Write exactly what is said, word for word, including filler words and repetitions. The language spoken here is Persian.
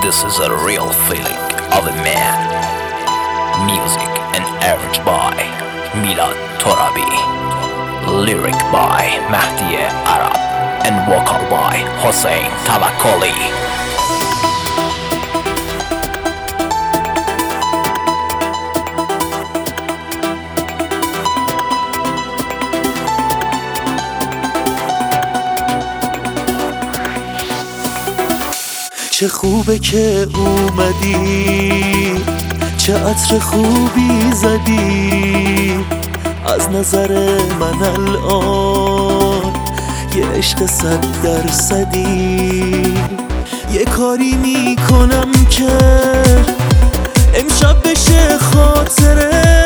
This is a real feeling of a man. Music and average by Milad Torabi. Lyric by Mahdi Arab and vocal by Hossein Tawakkoli. چه خوبه که اومدی، چه عطر خوبی زدی از نظر من الان، یه عشق صد درصدی. یه کاری میکنم که امشب بشه خاطره